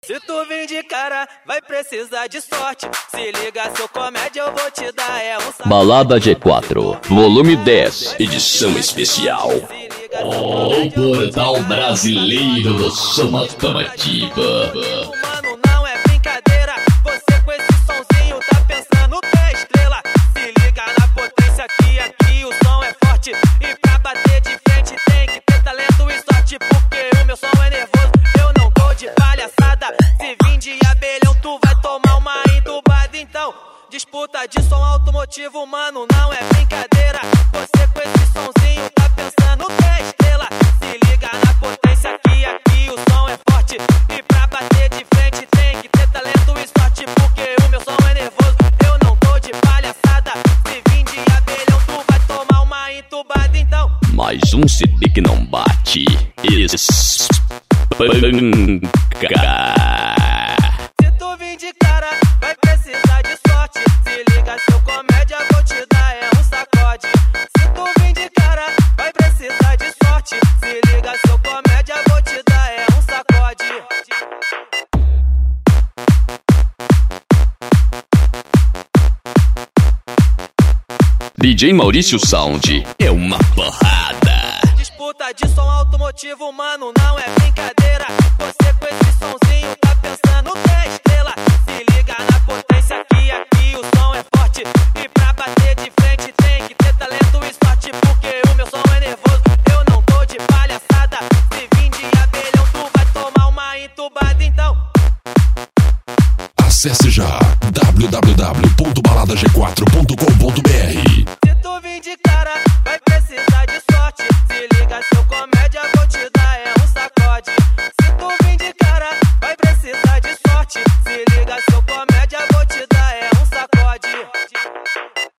Se tu vir de cara, vai precisar de sorte. Se liga, seu comédia, eu vou te dar. É um Balada G4, volume 10, edição especial. O Portal Brasileiro do Som Automotiva. Mano, não é brincadeira. Você com esse sonzinho tá pensando que é estrela. Se liga na potência que aqui o som é forte. E pra bater de frente tem que ter talento e sorte. Porque o meu som é nervoso, eu não tô de palhaçada. Se vir de abelhão, tu vai tomar uma entubada. Então, disputa de som automotivo, mano, não é brincadeira. Você com esse sonzinho tá pensando que é estrela. Se liga na potência que aqui o som é forte. E pra bater de frente tem que ter talento e sorte. Porque o meu som é nervoso, eu não tô de palhaçada. Se vir de abelhão, tu vai tomar uma entubada. Então, Mais um CD que não bate. se tu vir de cara, vai precisar de sorte. Se liga, seu comédia, vou te dar, é um sacode. Se tu vir de cara, vai precisar de sorte. Se liga, seu comédia, vou te dar, é um sacode. DJ Maurício Sound é uma porrada. Disputa de som automotivo, mano, não é brincadeira. Você com esse sonzinho tá pensando que é estrela. Se liga na potência que aqui o som é forte. E pra bater de frente tem que ter talento e sorte. Porque o meu som é nervoso, eu não tô de palhaçada. Se vir de abelhão, tu vai tomar uma entubada. Então, acesse já www.baladag4.com.br. se tu vir de cara, vai precisar de sorte. Se liga, seu comédia.